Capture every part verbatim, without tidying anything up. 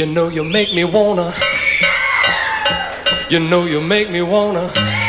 You know you make me wanna. You know you make me wanna.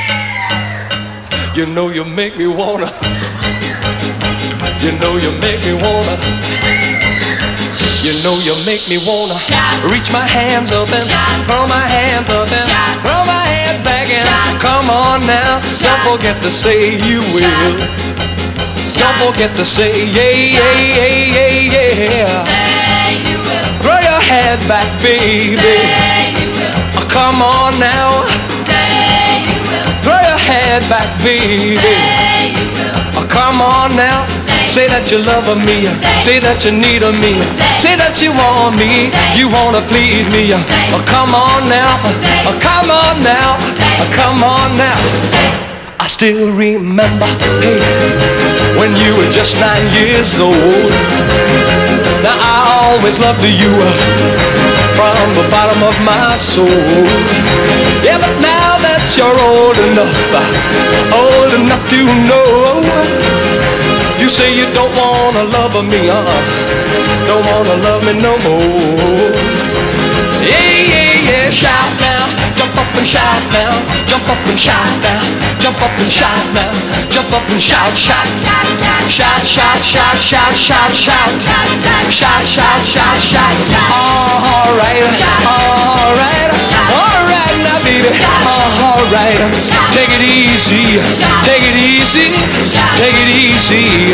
You know you make me wanna. You know you make me wanna. You know you make me wanna reach my hands up and throw my hands up and throw my head back and come on now. Don't forget to say you will. Don't forget to say yeah, yeah, yeah, yeah, yeah. Say you will. Throw your head back, baby. Say you will. Oh, come on now. Say you will. Throw your head back, baby. Say you will. Oh, come on now. Say that you love me. Say that you need me. Say that you want me. You wanna please me. Oh, come on now. Oh, come on now. Oh, come on now. I still remember, hey, when you were just nine years old. Now I always loved you from the bottom of my soul. Yeah, but now that you're old enough, old enough to know, you say you don't wanna love me, uh, don't wanna love me no more. Yeah, yeah, yeah, shout now, jump up and shout now, jump up and shout now, jump up and shout now, jump up and shout, shout, shout, shout, shout, shout, shout, shout, shout, shout, shout, shout. All right, all right, all right now, baby, all right. Take it easy, take it easy, take it easy.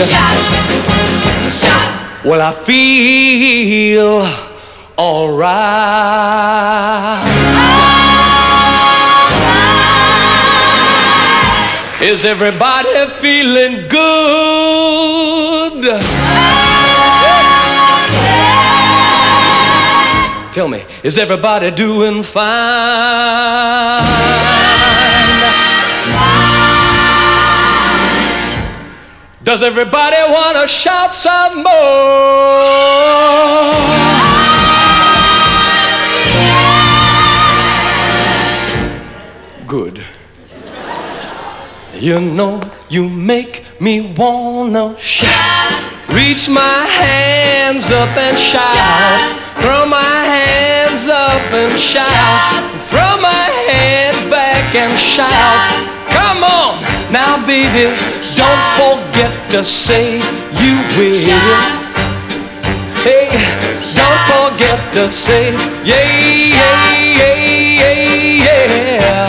Well, I feel all right. Is everybody feeling good? Tell me, is everybody doing fine? Does everybody want to shout some more? Good. You know you make me wanna shout. Reach my hands up and shout. Throw my hands up and shout. Throw my head back and shout. Come on now, baby, don't forget to say you will. Hey, don't forget to say yeah, yeah, yeah, yeah, yeah.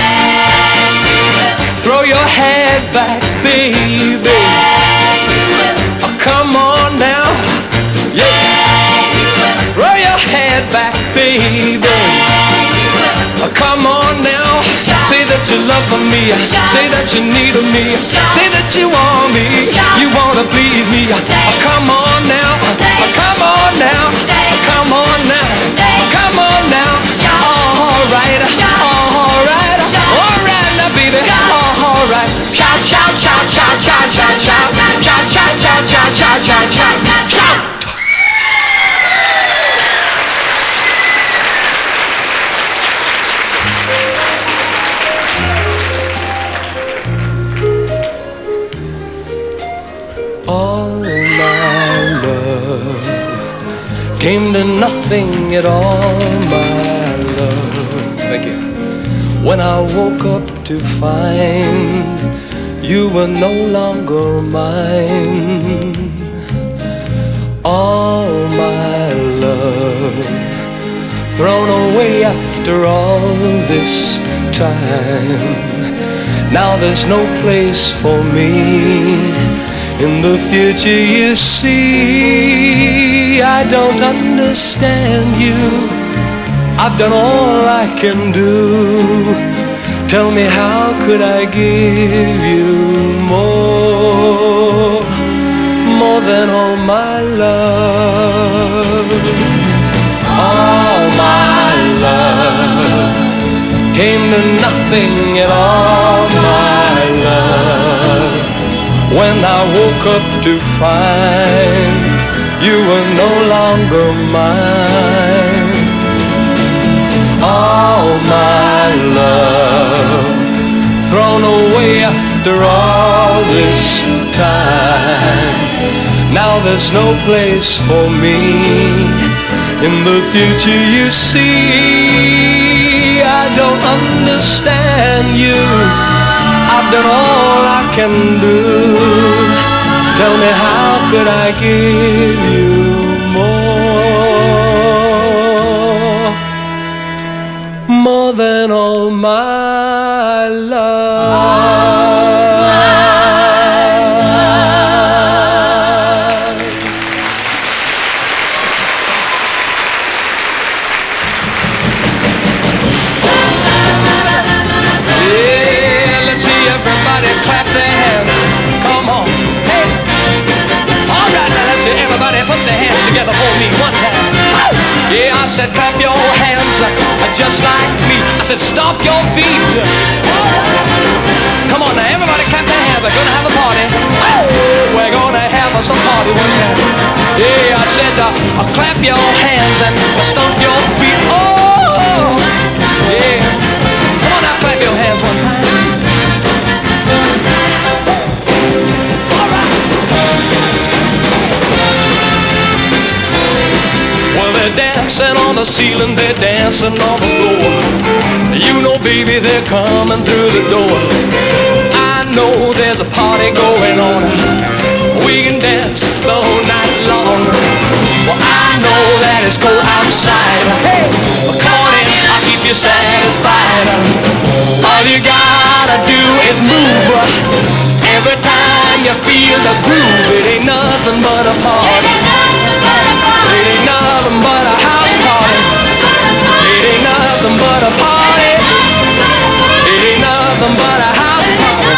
Throw your head back, baby. Oh, come on now. Yeah. Throw your head back, baby. Oh, come on now. Say that you love me. Say that you need me. Say that you want me. You wanna please me. Oh, come on now. Oh, come on now. Oh, come on now. Oh, come on now. All right. All right. All right now, baby. All right. Shout, shout, shout, shout, shout, shout, shout, shout, shout, shout, shout, shout, shout, shout, shout. All my love came to nothing at all, my love. Thank you. When I woke up to find you were no longer mine. All my love thrown away after all this time. Now there's no place for me in the future, you see. I don't understand you. I've done all I can do. Tell me, how could I give you more, more than all my love? All my love came to nothing at all, my love. When I woke up to find you were no longer mine. All my love thrown away after all this time. Now there's no place for me In the future you see, I don't understand you. I've done all I can do. Tell me, how could I give you more? More than all my love. Everybody clap their hands. Come on. Hey. All right, now let's see. Everybody put their hands together for me one time. Yeah, I said clap your hands uh, just like me. I said stomp your feet. Come on now, everybody clap their hands. We're gonna have a party. We're gonna have us a party one time. Yeah, I said uh, clap your hands and stomp your feet. Oh, yeah. Come on now, clap your hands one time. Well, they're dancing on the ceiling, they're dancing on the floor. You know, baby, they're coming through the door. I know there's a party going on. We can dance the whole night long. Well, I know that it's cold outside. Hey, but come on in, I'll keep you satisfied. All you gotta do is move. Every time you feel the groove, it ain't nothing but a party. It ain't nothing but a house party. It ain't nothing but a party. It ain't nothing but a house party.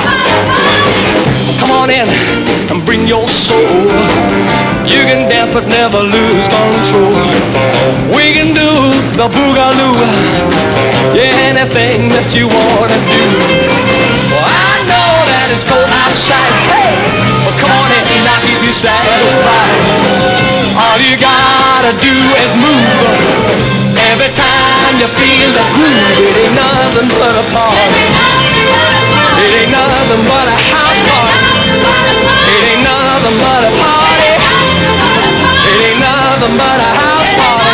Come on in and bring your soul. You can dance but never lose control. We can do the boogaloo. Yeah, anything that you wanna do. Well, I know that it's cold outside. Hey, well, come on in and I'll keep you satisfied. All you gotta do is move. Every time you feel the groove, it ain't nothing but a party. It ain't nothing but a house party. It ain't nothing but a party. It ain't nothing but a house party.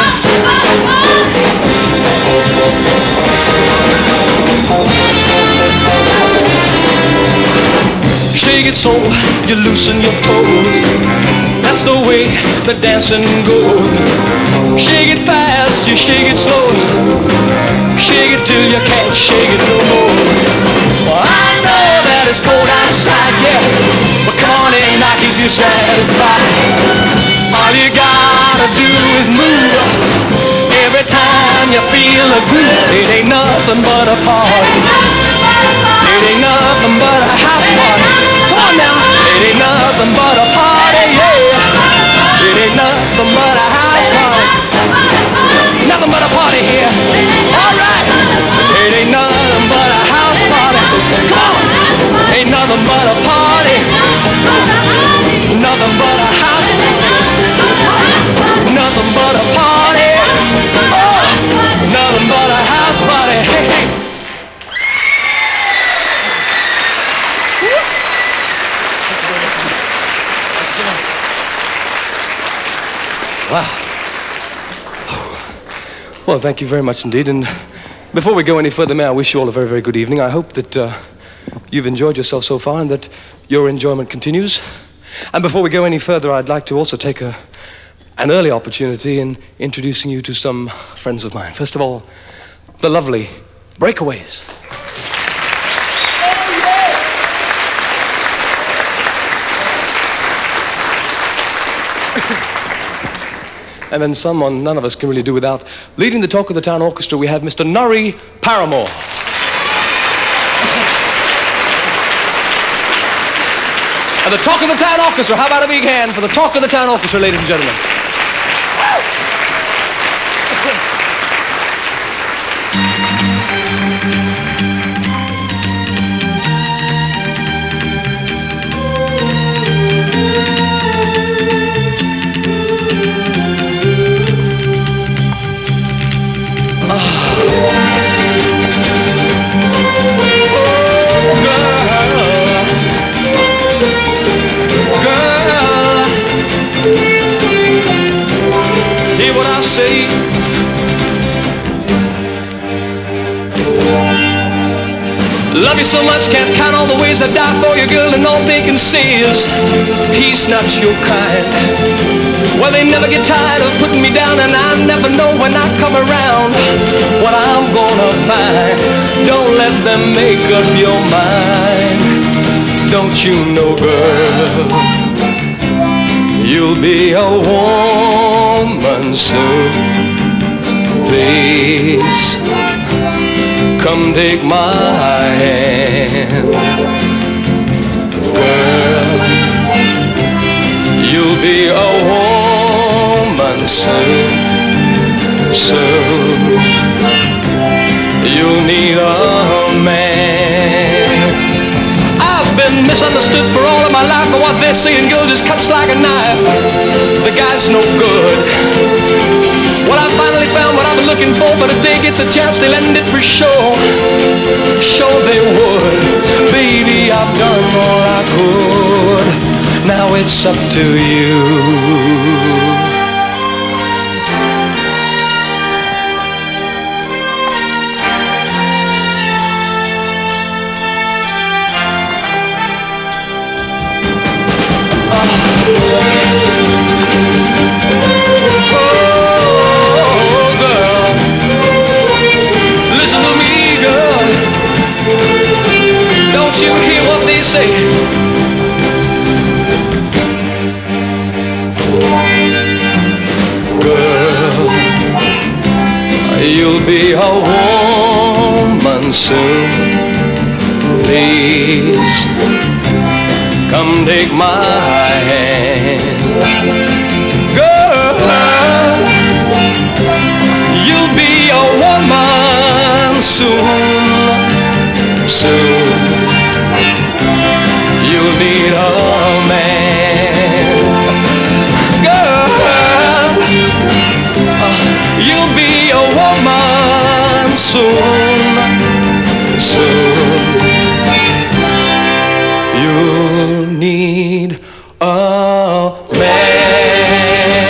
Shake it so you loosen your toes. That's the way the dancing goes. Shake it fast, you shake it slow. Shake it till you can't shake it no more. Well, I know that it's cold outside, yeah, but come on in, I'll keep you satisfied. All you gotta do is move. Every time you feel a groove, it ain't nothing but a party. It ain't nothing but a house party. Come on now. It ain't nothing but a party, yeah. It ain't nothing but a house party. Nothing but a party here. All right. It ain't nothing but a house party. Come on. Ain't nothing but a party. Nothing but a house party. Nothing but a party. Oh, nothing but a house party. Hey, hey. Wow. Well, thank you very much indeed. And before we go any further, may I wish you all a very, very good evening. I hope that uh, you've enjoyed yourself so far and that your enjoyment continues. And before we go any further, I'd like to also take a, an early opportunity in introducing you to some friends of mine. First of all, the lovely Breakaways. And then someone none of us can really do without. Leading the Talk of the Town Orchestra, we have Mister Norrie Paramore. And the Talk of the Town Orchestra, how about a big hand for the Talk of the Town Orchestra, ladies and gentlemen. Love you so much, can't count all the ways I die for you, girl, and all they can say is, he's not your kind. Well, they never get tired of putting me down, and I never know when I come around what I'm gonna find. Don't let them make up your mind. Don't you know, girl, you'll be a woman soon. Please, come take my hand. Girl, you'll be a woman soon, soon. You'll need a man. I've been misunderstood for all of my life, for what they're saying, girl, just cuts like a knife. The guy's no good. Well, I finally found what I've been looking for, but if they get the chance, they'll end it for sure. Sure they would. Baby, I've done all I could. Now it's up to you. Say, girl, you'll be a woman soon. Please, come take my hand. Girl, you'll be a woman soon, soon. You'll need a man. Girl, uh, you'll be a woman soon, soon. You'll need a man.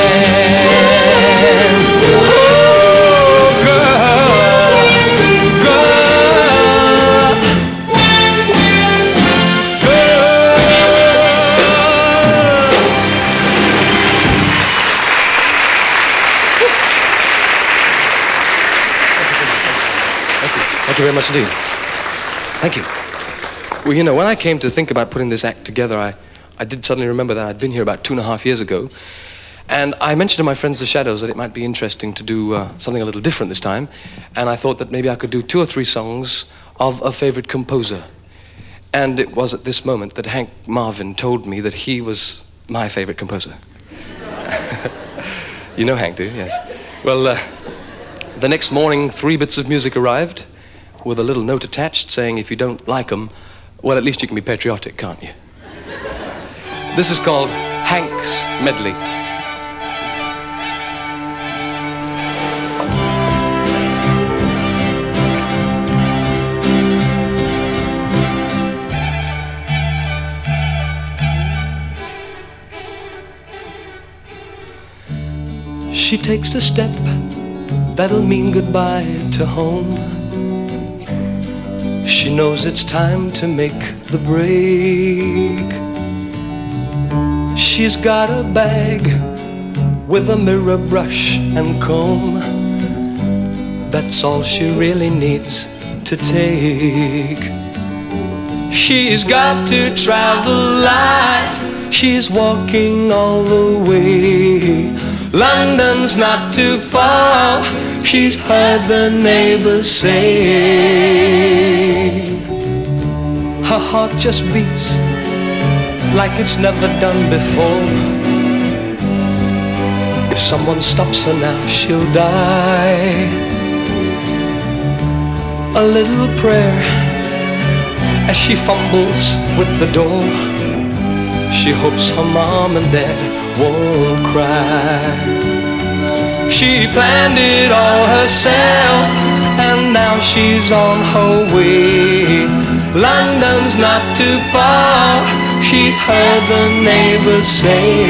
Oh, girl, girl. Thank you very much indeed. Thank you. Well, you know, when I came to think about putting this act together, I, I did suddenly remember that I'd been here about two and a half years ago. And I mentioned to my friends the Shadows that it might be interesting to do uh, something a little different this time. And I thought that maybe I could do two or three songs of a favorite composer. And it was at this moment that Hank Marvin told me that he was my favorite composer. You know Hank, do you? Yes. Well, uh, the next morning, three bits of music arrived with a little note attached saying, if you don't like them, well, at least you can be patriotic, can't you? This is called Hank's Medley. She takes a step that'll mean goodbye to home. She knows it's time to make the break. She's got a bag with a mirror, brush and comb. That's all she really needs to take. She's got to travel light. She's walking all the way. London's not too far. She's heard the neighbors say. Her heart just beats like it's never done before. If someone stops her now, she'll die. A little prayer as she fumbles with the door. She hopes her mom and dad won't cry. She planned it all herself, and now she's on her way. London's not too far. She's heard the neighbors say.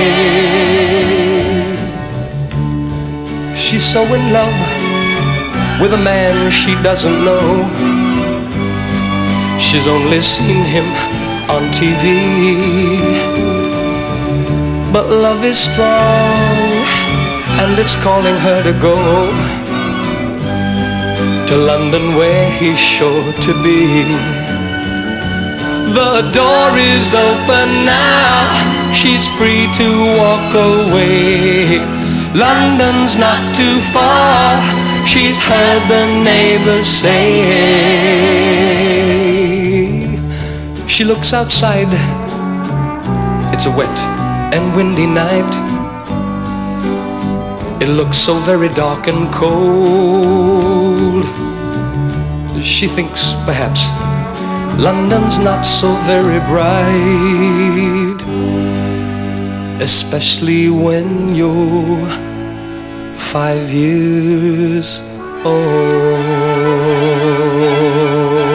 She's so in love with a man she doesn't know. She's only seen him on T V. But love is strong, and it's calling her to go to London, where he's sure to be. The door is open now, she's free to walk away. London's not too far, she's heard the neighbors say. She looks outside, it's a wet and windy night. It looks so very dark and cold. She thinks perhaps London's not so very bright, especially when you're five years old.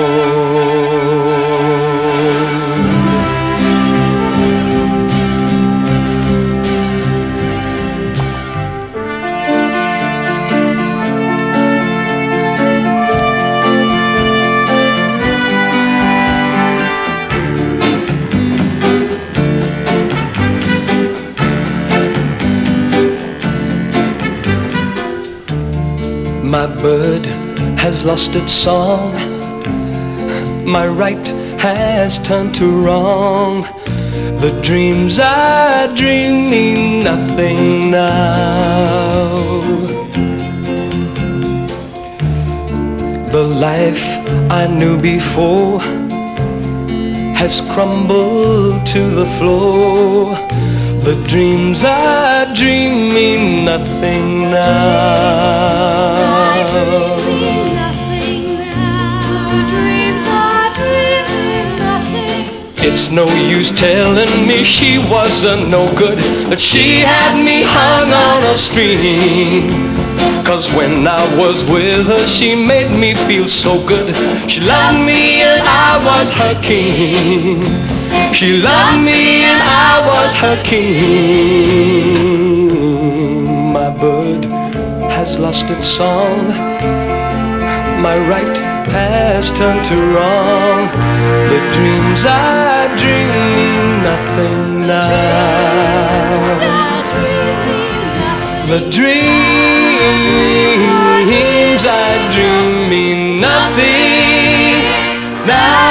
My bird has lost its song, my right has turned to wrong. The dreams I dream mean nothing now. The life I knew before has crumbled to the floor. The dreams I dream mean nothing now. It's no use telling me she wasn't no good, that she had me hung on a string. Cause when I was with her, she made me feel so good. She loved me and I was her king. She loved me and I was her king. My bird has lost its song, my right has turned to wrong. The dreams I dream mean nothing now. The dreams I dream mean nothing now.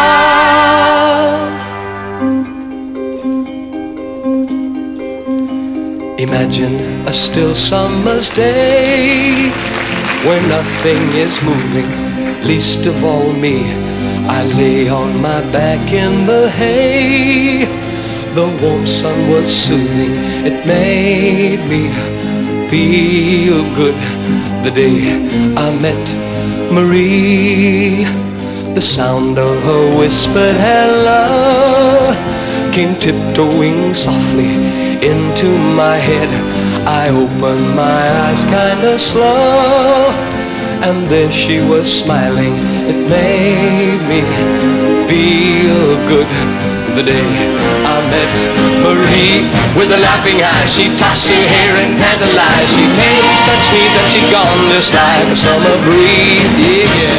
Imagine a still summer's day where nothing is moving, least of all me. I lay on my back in the hay. The warm sun was soothing, it made me feel good. The day I met Marie, the sound of her whispered hello came tiptoeing softly into my head. I opened my eyes kinda slow, and there she was smiling. It made me feel good. The day I met Marie, with a laughing eye, she tossed her hair and tantalized. She came to touch me, then she gone just like a summer breeze. Yeah, yeah.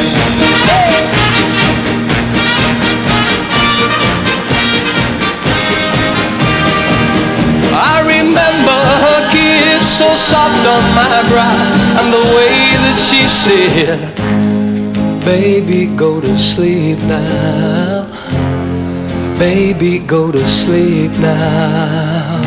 I remember her kiss so soft on my brow, and the way that she said, baby, go to sleep now. Baby, go to sleep now.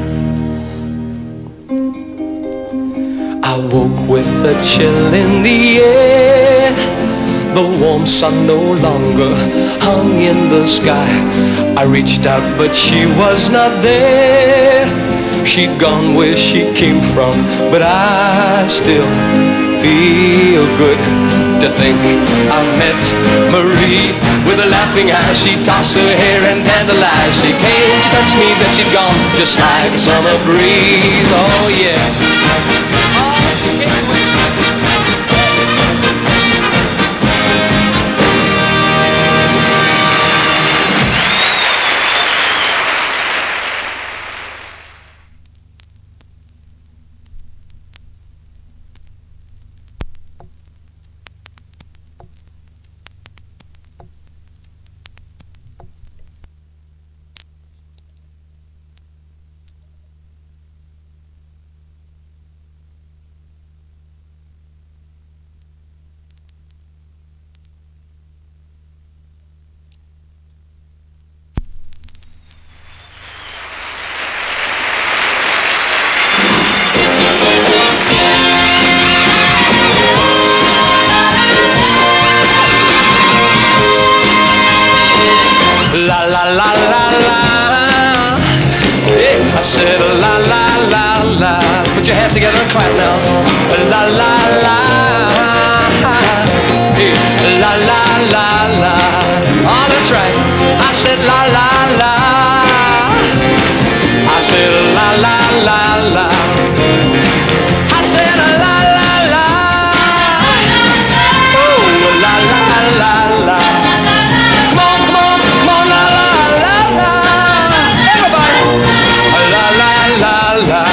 I woke with a chill in the air. The warm sun no longer hung in the sky. I reached out, but she was not there. She'd gone where she came from, but I still feel good to think I met Marie. With a laughing eye, she tossed her hair and tantalized. She came to touch me, then she'd gone just like a summer breeze. Oh yeah. said la la la la. Put your hands together and clap now. La la la. Hey, la la la la. Oh, that's right. I said la la la. I said la la la la. I said la la la. Oh, la la la la. Come on, come on, come on, la la la la. Everybody. La la la la.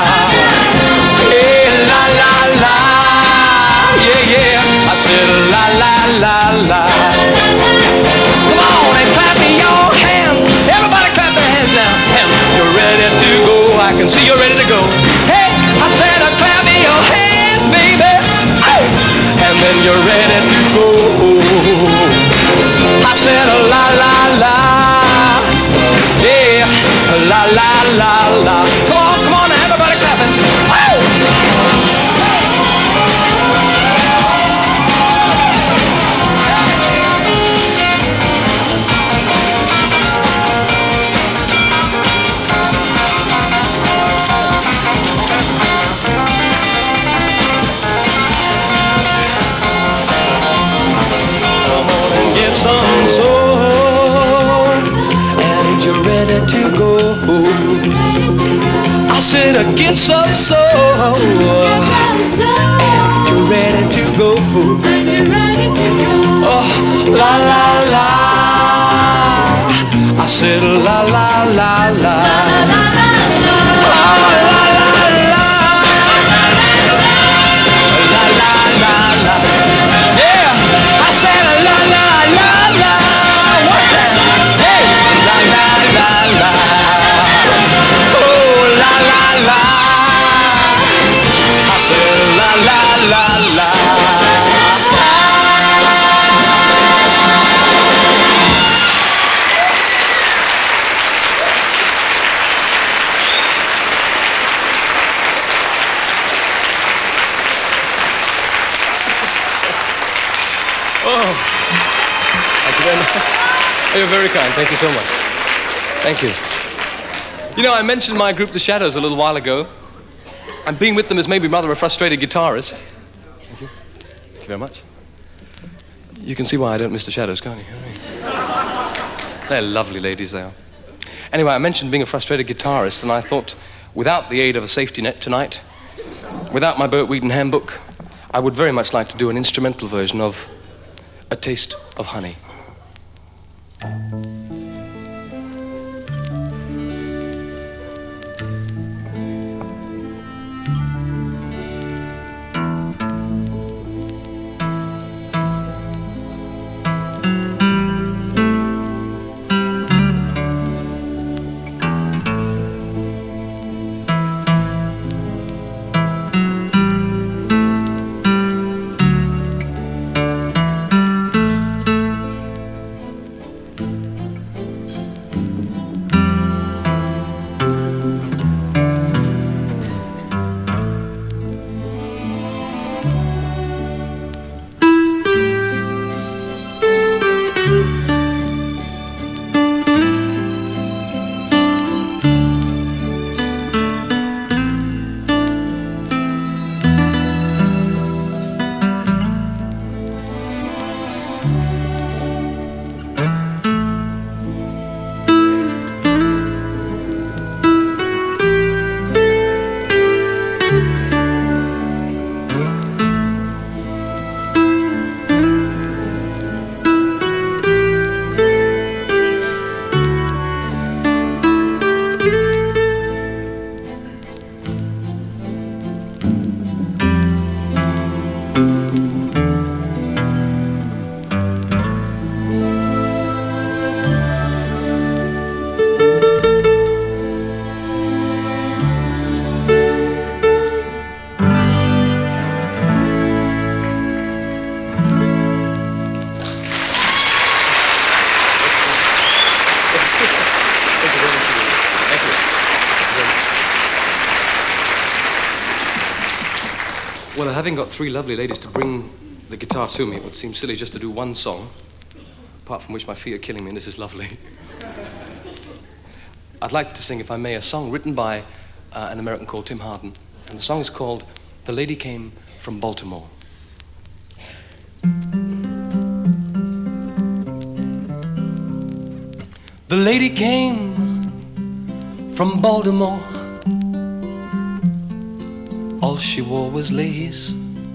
Hey, la la la. Yeah, yeah. I said la la la la. Come on and clap me your hands. Everybody clap their hands now. You're ready to go. I can see you're ready to go. Hey, I said uh, clap me your hands, baby. Oh. And then you're ready to go. I said uh, la la la. Yeah, la la la la. Come on, come on, everybody clapping. Oh. Some soul, and you're ready to go. I said, uh, get some soul, and you're ready to go. Oh, la la la. I said, la la la la. Oh, la la la. La la la la. Yeah, I said, la la la. You're very kind. Thank you so much. Thank you. You know, I mentioned my group, The Shadows, a little while ago. And being with them has made me rather a frustrated guitarist. Thank you. Thank you very much. You can see why I don't miss The Shadows, can't you? They're lovely ladies, they are. Anyway, I mentioned being a frustrated guitarist, and I thought, without the aid of a safety net tonight, without my Burt Wheaton handbook, I would very much like to do an instrumental version of A Taste of Honey. Well, having got three lovely ladies to bring the guitar to me, it would seem silly just to do one song, apart from which my feet are killing me, and this is lovely. I'd like to sing, if I may, a song written by uh, an American called Tim Hardin. And the song is called The Lady Came from Baltimore. The lady came from Baltimore. All she wore was lace.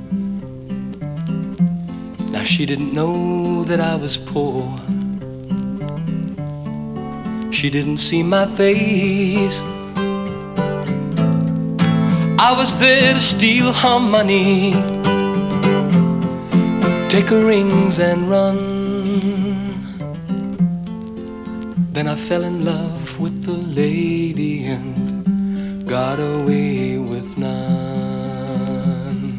Now she didn't know that I was poor. She didn't see my face. I was there to steal her money, take her rings and run. Then I fell in love with the lady and got away with none.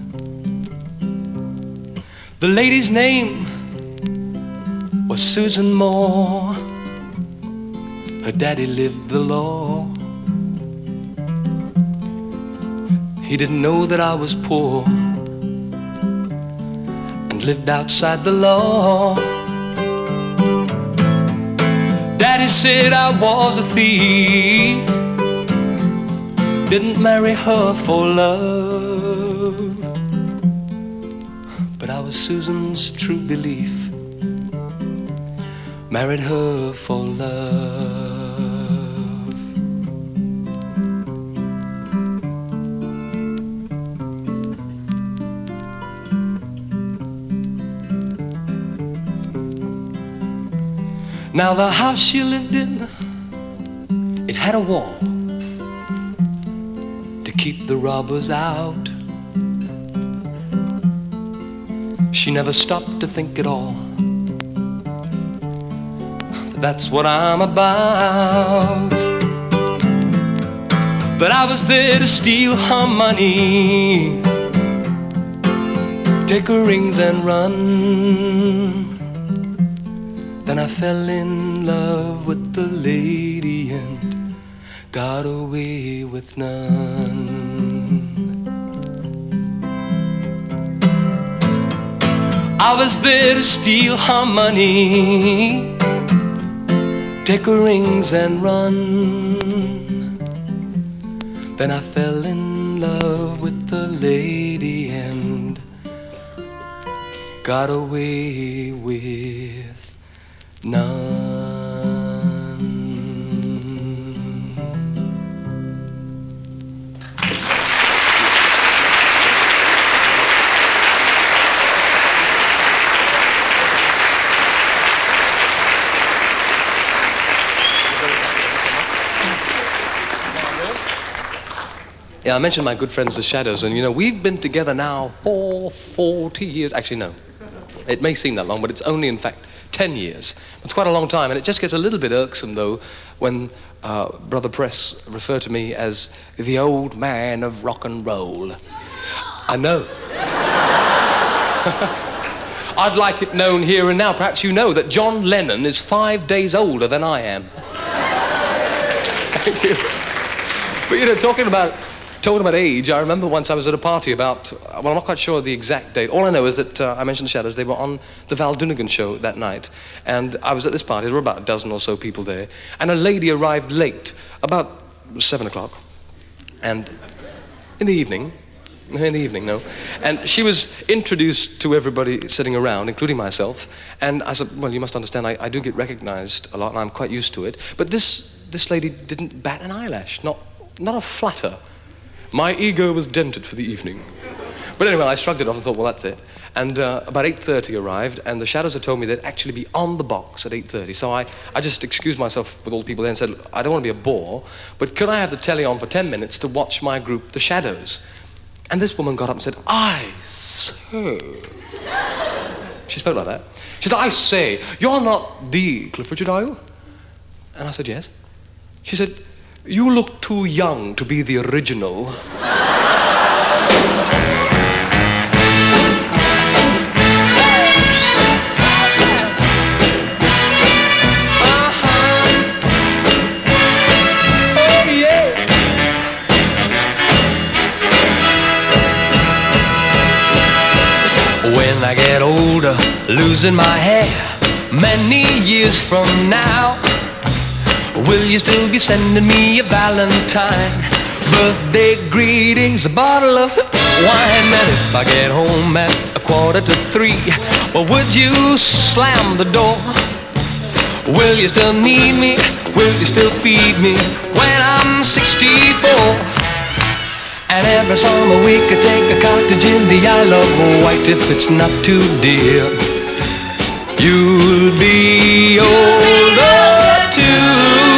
The lady's name was Susan Moore. Her daddy lived the law. He didn't know that I was poor and lived outside the law. Daddy said I was a thief, didn't marry her for love, but I was Susan's true belief, married her for love. Now the house she lived in, it had a wall to keep the robbers out. She never stopped to think at all that that's what I'm about. But I was there to steal her money, take her rings and run. Then I fell in love with the lady and got away with none. I was there to steal her money, take her rings and run. Then I fell in love with the lady and got away with none. Yeah, I mentioned my good friends the Shadows, and you know, we've been together now for forty years. Actually, no. It may seem that long, but it's only, in fact, ten years. It's quite a long time, and it just gets a little bit irksome, though, when uh, Brother Press referred to me as the old man of rock and roll. I know. I'd like it known here and now, perhaps you know, that John Lennon is five days older than I am. Thank you. But, you know, talking about... Talking about age, I remember once I was at a party about, well, I'm not quite sure of the exact date. All I know is that uh, I mentioned the Shadows. They were on the Val Doonigan show that night. And I was at this party. There were about a dozen or so people there. And a lady arrived late, about seven o'clock. And in the evening, in the evening, no. And she was introduced to everybody sitting around, including myself. And I said, well, you must understand, I, I do get recognized a lot, and I'm quite used to it. But this, this lady didn't bat an eyelash, not, not a flutter. My ego was dented for the evening. But anyway, I shrugged it off and thought, well, that's it. And uh, about eight thirty arrived, and the Shadows had told me they'd actually be on the box at eight thirty. So I, I just excused myself with all the people there and said, I don't want to be a bore, but could I have the telly on for ten minutes to watch my group, the Shadows? And this woman got up and said, I say. She spoke like that. She said, I say, you're not the Cliff Richard, are you? And I said, yes. She said, you look too young to be the original. When I get older, losing my hair, many years from now, Will you still be sending me a valentine? Birthday greetings, a bottle of wine. And if I get home at a quarter to three, well, would you slam the door? Will you still need me? Will you still feed me when I'm sixty-four? And every summer we could take a cottage in the Isle of Wight. If it's not too dear, you'll be older too.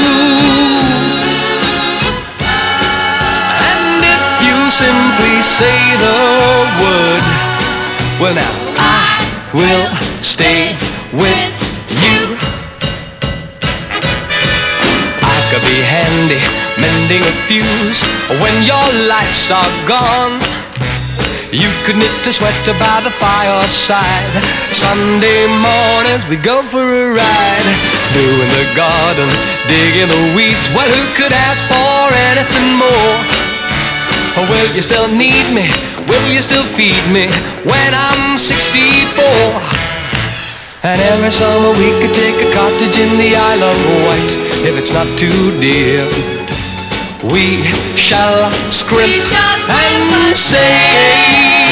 And if you simply say the word, well now I will stay with you. I could be handy mending a fuse when your lights are gone. You could knit a sweater by the fireside. Sunday mornings we go for a ride, doing the garden, digging the weeds. Well, who could ask for anything more? Will you still need me? Will you still feed me when I'm sixty-four? And every summer we could take a cottage in the Isle of Wight. If it's not too dear, we shall scrimp, we shall scrimp and save.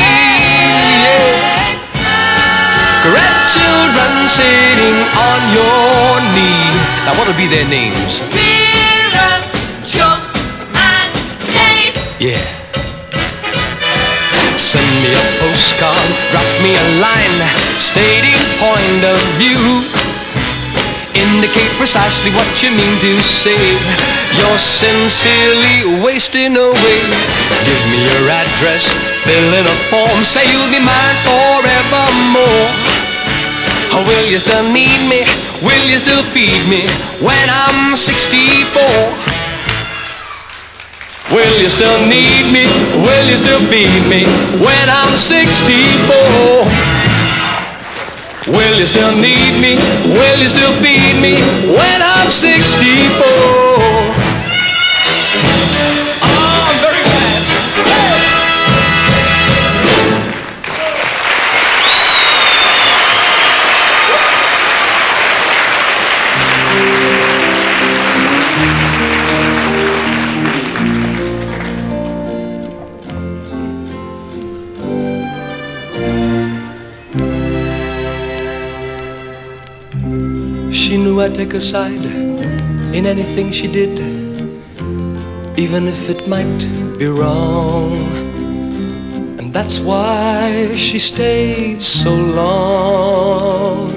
Grandchildren sitting on your knee. Now what'll be their names? Vera, Joe, and Dave. Yeah. Send me a postcard, drop me a line, stating point of view. Indicate precisely what you mean to say. You're sincerely wasting away. Give me your address, fill in a form, say you'll be mine forevermore. Or will you still need me? Will you still feed me when I'm sixty-four? Will you still need me? Will you still feed me when I'm sixty-four? Will you still need me? Will you still feed me when I'm sixty-four? Oh, I'm very glad. She knew I'd take her side in anything she did, even if it might be wrong. And that's why she stayed so long.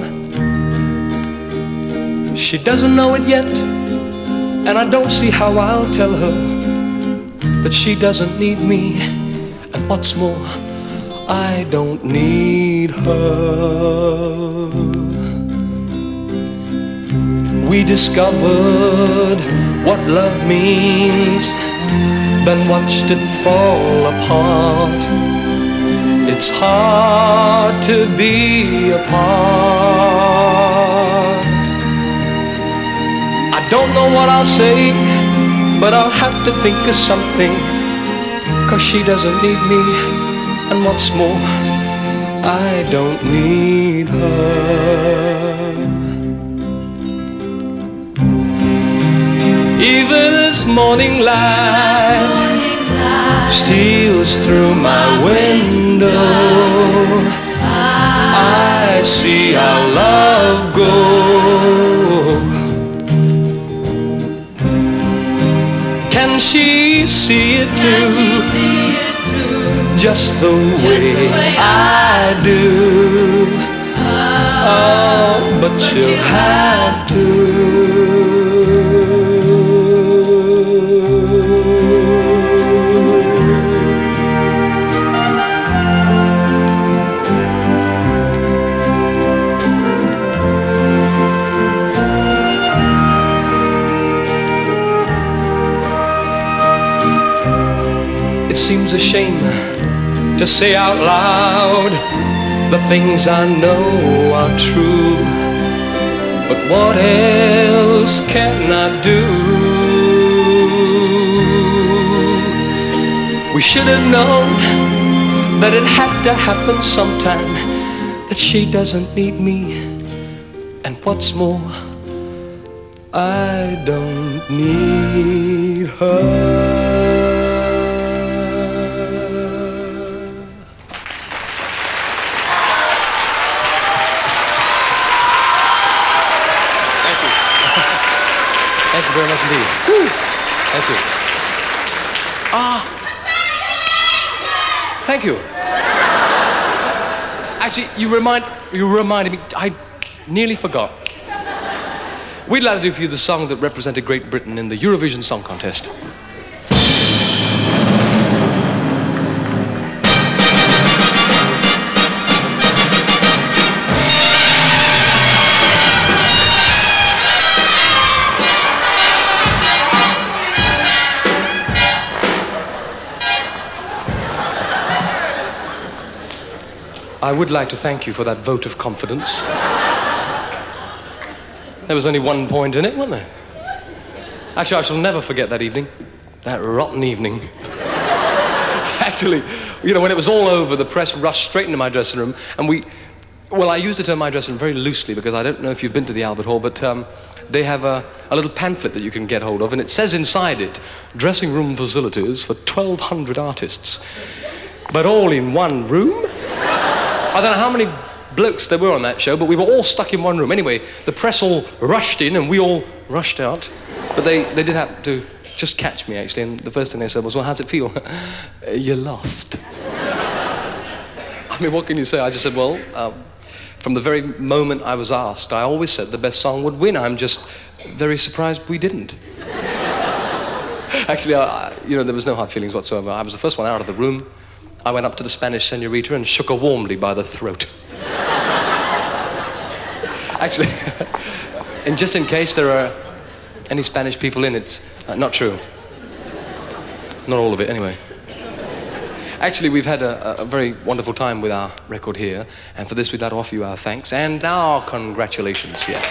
She doesn't know it yet, and I don't see how I'll tell her that she doesn't need me. And what's more, I don't need her. We discovered what love means, then watched it fall apart. It's hard to be apart. I don't know what I'll say, but I'll have to think of something, 'cause she doesn't need me, and what's more, I don't need her. Even as morning light steals through my window, I see our love go. Can she see it too? Just the way I do. Oh, but she'll have to. It seems a shame to say out loud the things I know are true, but what else can I do? We should have known that it had to happen sometime, that she doesn't need me, and what's more, I don't need her. Thank you very much indeed. Woo. Thank you. Ah. Thank you. Actually, you remind you reminded me. I nearly forgot. We'd like to do for you the song that represented Great Britain in the Eurovision Song Contest. I would like to thank you for that vote of confidence. There was only one point in it, wasn't there? Actually, I shall never forget that evening. That rotten evening. Actually, you know, when it was all over, the press rushed straight into my dressing room, and we... Well, I use the term my dressing room very loosely, because I don't know if you've been to the Albert Hall, but um, they have a, a little pamphlet that you can get hold of, and it says inside it, dressing room facilities for twelve hundred artists. But all in one room? I don't know how many blokes there were on that show, but we were all stuck in one room. Anyway, the press all rushed in and we all rushed out. But they, they did have to just catch me, actually, and the first thing they said was, well, how's it feel? You lost. I mean, what can you say? I just said, well, uh, from the very moment I was asked, I always said the best song would win. I'm just very surprised we didn't. Actually, I, you know, there was no hard feelings whatsoever. I was the first one out of the room. I went up to the Spanish senorita and shook her warmly by the throat. Actually, and just in case there are any Spanish people in, it's uh, not true. Not all of it, anyway. Actually, we've had a, a very wonderful time with our record here, and for this we'd like to offer you our thanks and our congratulations here.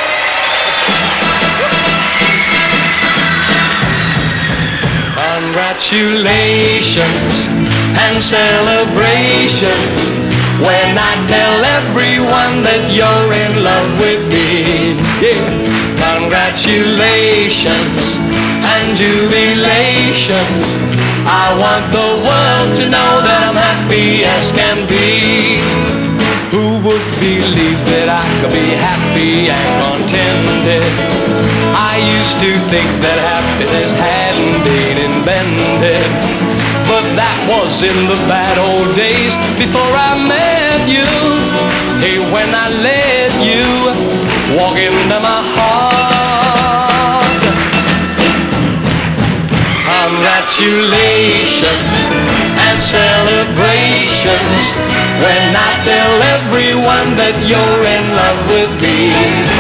Congratulations and celebrations when I tell everyone that you're in love with me. Yeah. Congratulations and jubilations. I want the world to know that I'm happy as can be. Who would believe that I could be happy and contented? I used to think that happiness hadn't been invented, but that was in the bad old days before I met you. Hey, when I let you walk into my heart. Congratulations and celebrations when I tell everyone that you're in love with me.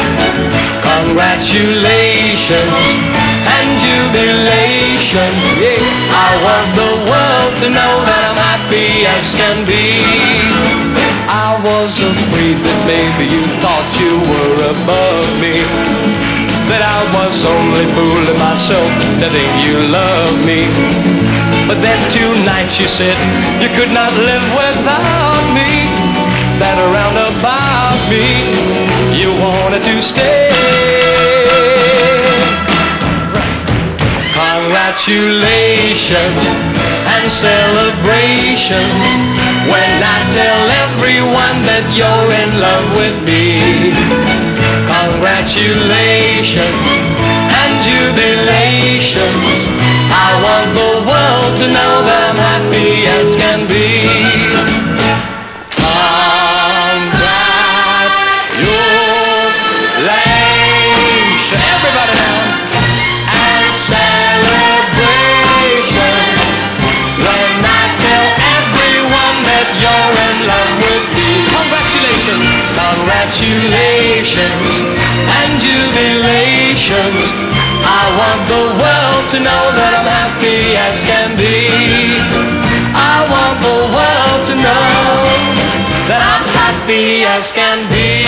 Congratulations and jubilations. Yeah. I want the world to know that I'm happy as can be. I was afraid that maybe you thought you were above me, that I was only fooling myself to think you loved me. But then tonight you said you could not live without me, that around about me you wanted to stay. Congratulations and celebrations when I tell everyone that you're in love with me. Congratulations and jubilations. I want the world to know that I'm happy as can be. Congratulations, everybody now, and celebrations when I tell everyone that you're in love with me. Congratulations, congratulations and jubilations. I want the world to know that I'm happy as can be. I want the world to know that I'm happy as can be.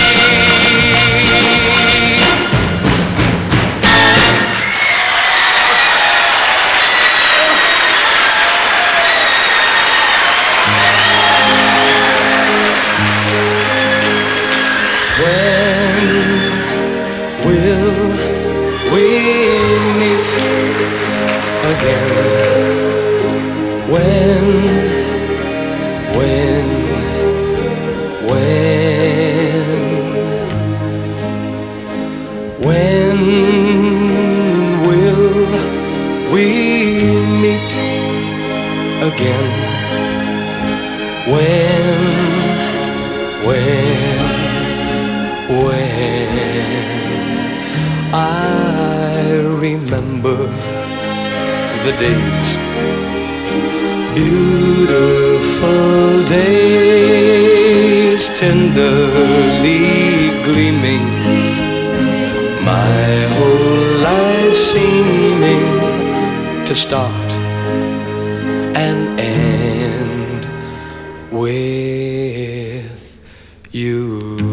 When will we meet again. When, when, when, when will we meet again? When, when, when I remember the days, beautiful days, tenderly gleaming, my whole life seeming to start and end with you.